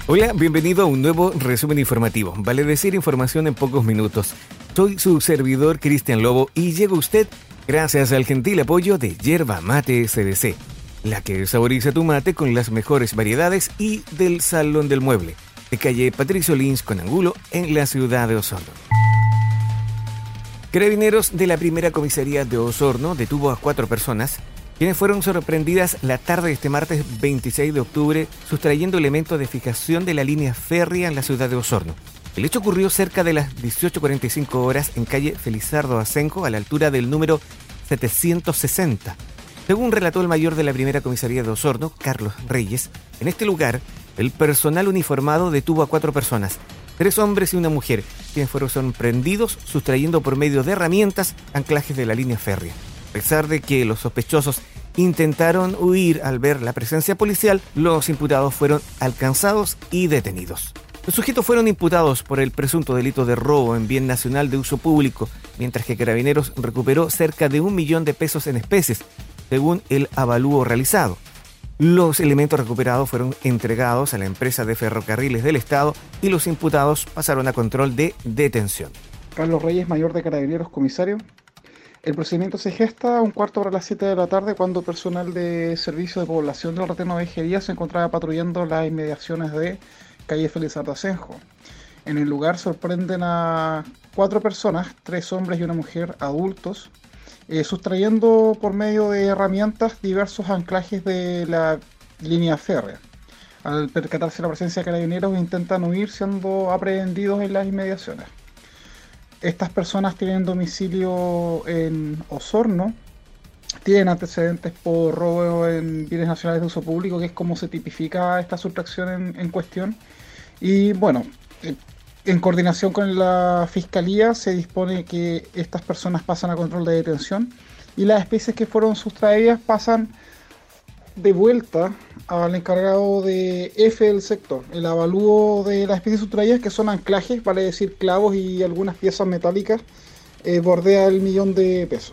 Hola, bienvenido a un nuevo resumen informativo. Vale decir información en pocos minutos. Soy su servidor Cristian Lobo y llega usted gracias al gentil apoyo de Yerba Mate SDC, la que saboriza tu mate con las mejores variedades, y del Salón del Mueble, de calle Patricio Lins con Angulo, en la ciudad de Osorno. Carabineros de la primera comisaría de Osorno detuvo a 4 personas, quienes fueron sorprendidas la tarde de este martes 26 de octubre sustrayendo elementos de fijación de la línea férrea en la ciudad de Osorno. El hecho ocurrió cerca de las 18:45 horas en calle Felizardo Asenjo, a la altura del número 760. Según relató el mayor de la primera comisaría de Osorno, Carlos Reyes, en este lugar el personal uniformado detuvo a 4 personas, 3 hombres y una mujer, quienes fueron sorprendidos sustrayendo por medio de herramientas anclajes de la línea férrea. A pesar de que los sospechosos intentaron huir al ver la presencia policial, los imputados fueron alcanzados y detenidos. Los sujetos fueron imputados por el presunto delito de robo en bien nacional de uso público, mientras que Carabineros recuperó cerca de 1 millón de pesos en especies, según el avalúo realizado. Los elementos recuperados fueron entregados a la empresa de ferrocarriles del Estado y los imputados pasaron a control de detención. Carlos Reyes, mayor de Carabineros, comisario. El procedimiento se gesta a 7:15 de la tarde, cuando personal de servicio de población del retén Ovejería se encontraba patrullando las inmediaciones de calle Felizardo Asenjo. En el lugar sorprenden a 4 personas, 3 hombres y una mujer adultos, sustrayendo por medio de herramientas diversos anclajes de la línea férrea. Al percatarse de la presencia de carabineros, intentan huir, siendo aprehendidos en las inmediaciones. Estas personas tienen domicilio en Osorno, tienen antecedentes por robo en bienes nacionales de uso público, que es como se tipifica esta sustracción en cuestión. Y bueno, en coordinación con la Fiscalía se dispone que estas personas pasan a control de detención y las especies que fueron sustraídas pasan de vuelta al encargado de F del sector. El avalúo de las especies sustraídas, que son anclajes, vale decir clavos y algunas piezas metálicas, bordea el 1 millón de pesos.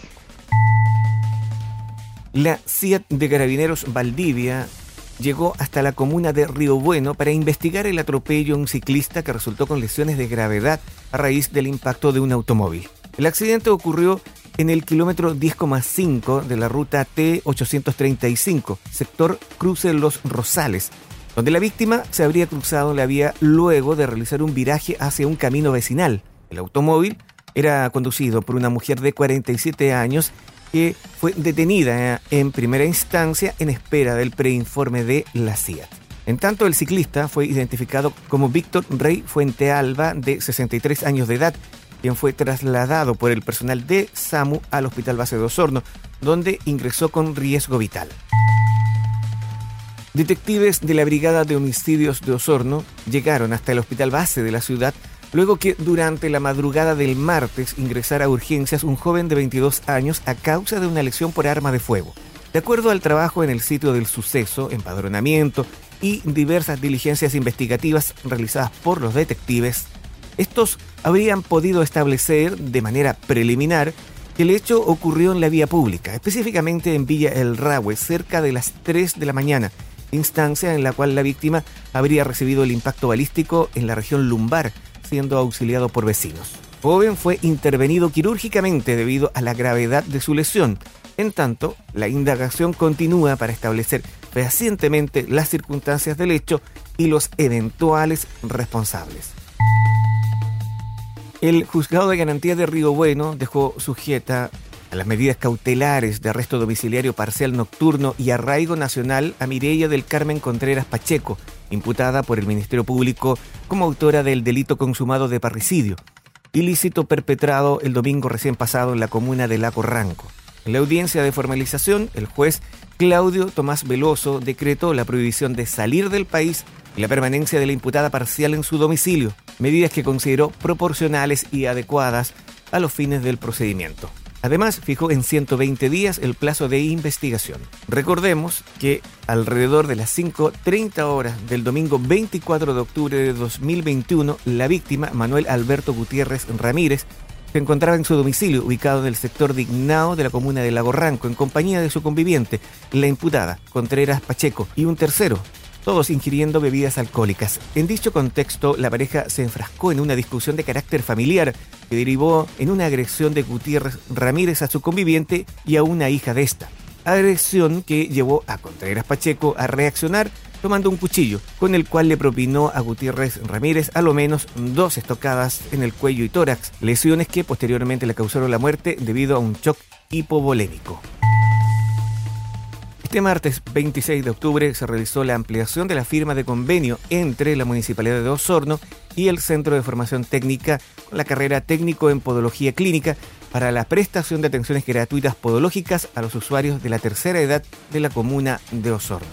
La CIAT de Carabineros Valdivia llegó hasta la comuna de Río Bueno para investigar el atropello a un ciclista que resultó con lesiones de gravedad a raíz del impacto de un automóvil. El accidente ocurrió en el kilómetro 10,5 de la ruta T835, sector Cruce Los Rosales, donde la víctima se habría cruzado la vía luego de realizar un viraje hacia un camino vecinal. El automóvil era conducido por una mujer de 47 años que fue detenida en primera instancia en espera del preinforme de la CIAT. En tanto, el ciclista fue identificado como Víctor Rey Fuentealba, de 63 años de edad, quien fue trasladado por el personal de SAMU al Hospital Base de Osorno, donde ingresó con riesgo vital. Detectives de la Brigada de Homicidios de Osorno llegaron hasta el Hospital Base de la ciudad luego que durante la madrugada del martes ingresara a urgencias un joven de 22 años a causa de una lesión por arma de fuego. De acuerdo al trabajo en el sitio del suceso, empadronamiento y diversas diligencias investigativas realizadas por los detectives, estos habrían podido establecer de manera preliminar que el hecho ocurrió en la vía pública, específicamente en Villa El Rahue, cerca de las 3 de la mañana, instancia en la cual la víctima habría recibido el impacto balístico en la región lumbar, siendo auxiliado por vecinos. El joven fue intervenido quirúrgicamente debido a la gravedad de su lesión. En tanto, la indagación continúa para establecer fehacientemente las circunstancias del hecho y los eventuales responsables. El Juzgado de Garantía de Río Bueno dejó sujeta a las medidas cautelares de arresto domiciliario parcial nocturno y arraigo nacional a Mireya del Carmen Contreras Pacheco, imputada por el Ministerio Público como autora del delito consumado de parricidio, ilícito perpetrado el domingo recién pasado en la comuna de Lago Ranco. En la audiencia de formalización, el juez Claudio Tomás Veloso decretó la prohibición de salir del país y la permanencia de la imputada parcial en su domicilio, medidas que consideró proporcionales y adecuadas a los fines del procedimiento. Además, fijó en 120 días el plazo de investigación. Recordemos que alrededor de las 5:30 horas del domingo 24 de octubre de 2021, la víctima, Manuel Alberto Gutiérrez Ramírez, se encontraba en su domicilio, ubicado en el sector de Ignao de la comuna de Lago Ranco, en compañía de su conviviente, la imputada Contreras Pacheco, y un tercero, todos ingiriendo bebidas alcohólicas. En dicho contexto, la pareja se enfrascó en una discusión de carácter familiar que derivó en una agresión de Gutiérrez Ramírez a su conviviente y a una hija de esta. Agresión que llevó a Contreras Pacheco a reaccionar tomando un cuchillo, con el cual le propinó a Gutiérrez Ramírez a lo menos 2 estocadas en el cuello y tórax, lesiones que posteriormente le causaron la muerte debido a un shock hipovolémico. Este martes 26 de octubre se realizó la ampliación de la firma de convenio entre la Municipalidad de Osorno y el Centro de Formación Técnica con la carrera técnico en Podología Clínica para la prestación de atenciones gratuitas podológicas a los usuarios de la tercera edad de la comuna de Osorno.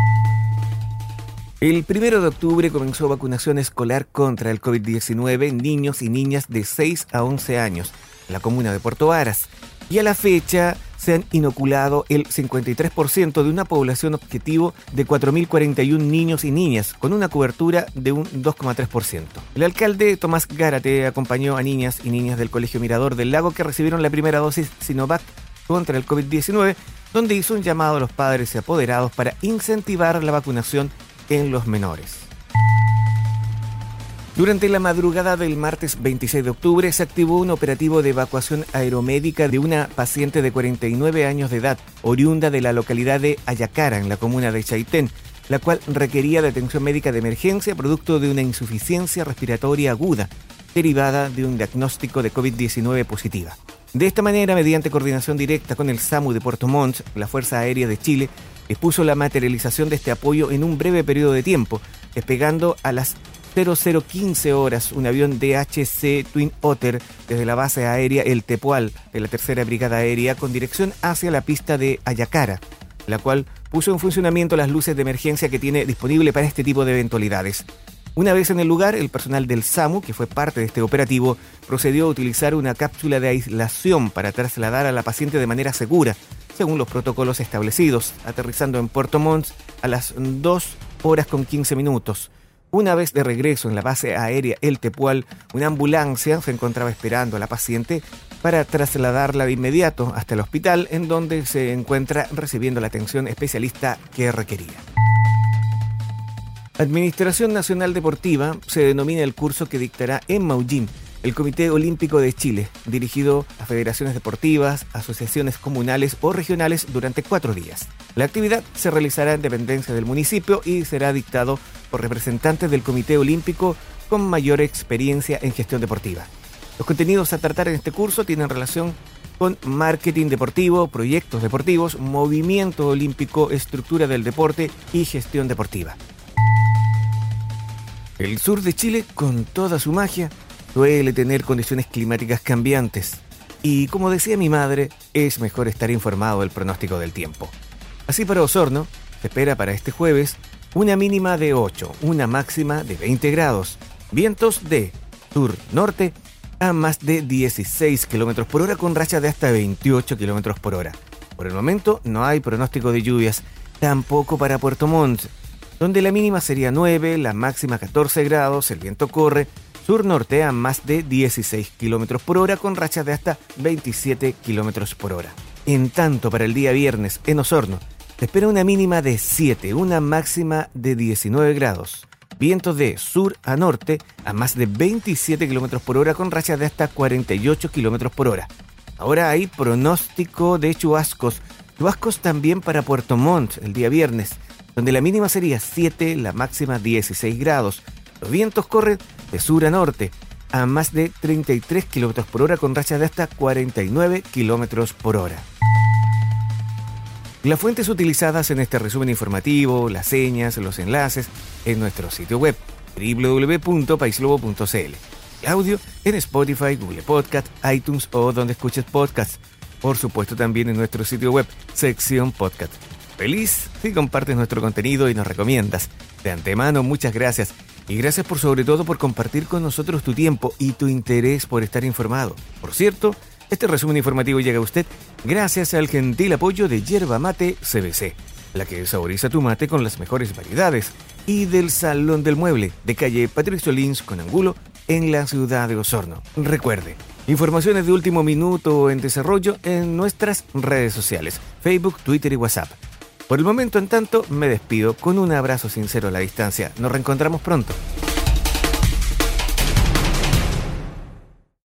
El 1 de octubre comenzó vacunación escolar contra el COVID-19 en niños y niñas de 6 a 11 años en la comuna de Puerto Varas. Y a la fecha se han inoculado el 53% de una población objetivo de 4.041 niños y niñas, con una cobertura de un 2,3%. El alcalde Tomás Gárate acompañó a niñas y niñas del Colegio Mirador del Lago que recibieron la primera dosis Sinovac contra el COVID-19, donde hizo un llamado a los padres y apoderados para incentivar la vacunación en los menores. Durante la madrugada del martes 26 de octubre se activó un operativo de evacuación aeromédica de una paciente de 49 años de edad, oriunda de la localidad de Ayacara, en la comuna de Chaitén, la cual requería de atención médica de emergencia producto de una insuficiencia respiratoria aguda, derivada de un diagnóstico de COVID-19 positiva. De esta manera, mediante coordinación directa con el SAMU de Puerto Montt, la Fuerza Aérea de Chile expuso la materialización de este apoyo en un breve periodo de tiempo, despegando a las 00:15 horas un avión DHC Twin Otter desde la base aérea El Tepual de la Tercera Brigada Aérea con dirección hacia la pista de Ayacara, la cual puso en funcionamiento las luces de emergencia que tiene disponible para este tipo de eventualidades. Una vez en el lugar, el personal del SAMU, que fue parte de este operativo, procedió a utilizar una cápsula de aislación para trasladar a la paciente de manera segura, según los protocolos establecidos, aterrizando en Puerto Montt a las 2:15. Una vez de regreso en la base aérea El Tepual, una ambulancia se encontraba esperando a la paciente para trasladarla de inmediato hasta el hospital, en donde se encuentra recibiendo la atención especialista que requería. Administración Nacional Deportiva se denomina el curso que dictará en Maullín el Comité Olímpico de Chile, dirigido a federaciones deportivas, asociaciones comunales o regionales durante 4 días. La actividad se realizará en dependencia del municipio y será dictado por representantes del Comité Olímpico con mayor experiencia en gestión deportiva. Los contenidos a tratar en este curso tienen relación con marketing deportivo, proyectos deportivos, movimiento olímpico, estructura del deporte y gestión deportiva. El sur de Chile, con toda su magia, suele tener condiciones climáticas cambiantes. Y como decía mi madre, es mejor estar informado del pronóstico del tiempo. Así para Osorno, se espera para este jueves una mínima de 8, una máxima de 20 grados, vientos de sur-norte a más de 16 km por hora con rachas de hasta 28 km por hora. Por el momento no hay pronóstico de lluvias, tampoco para Puerto Montt, donde la mínima sería 9, la máxima 14 grados, el viento corre sur-norte a más de 16 km por hora con rachas de hasta 27 km por hora. En tanto, para el día viernes en Osorno, se espera una mínima de 7, una máxima de 19 grados. Vientos de sur a norte a más de 27 km por hora con rachas de hasta 48 km por hora. Ahora hay pronóstico de chubascos. Chubascos también para Puerto Montt el día viernes, donde la mínima sería 7, la máxima 16 grados. Los vientos corren de sur a norte a más de 33 km por hora con rachas de hasta 49 km por hora. Las fuentes utilizadas en este resumen informativo, las señas, los enlaces, en nuestro sitio web www.paislobo.cl. El audio en Spotify, Google Podcast, iTunes o donde escuches podcasts. Por supuesto también en nuestro sitio web, sección podcast. Feliz si compartes nuestro contenido y nos recomiendas. De antemano, muchas gracias. Y gracias sobre todo por compartir con nosotros tu tiempo y tu interés por estar informado. Por cierto, este resumen informativo llega a usted gracias al gentil apoyo de Yerba Mate CBC, la que saboriza tu mate con las mejores variedades, y del Salón del Mueble, de calle Patricio Lins con Angulo, en la ciudad de Osorno. Recuerde, informaciones de último minuto en desarrollo en nuestras redes sociales, Facebook, Twitter y WhatsApp. Por el momento, en tanto, me despido con un abrazo sincero a la distancia. Nos reencontramos pronto.